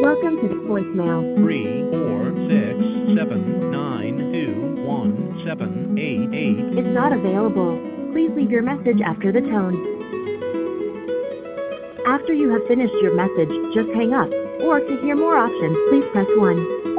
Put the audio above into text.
Welcome to the voicemail. 34679217888 Is not available. Please leave your message after the tone. After you have finished your message, just hang up. Or to hear more options, please press 1.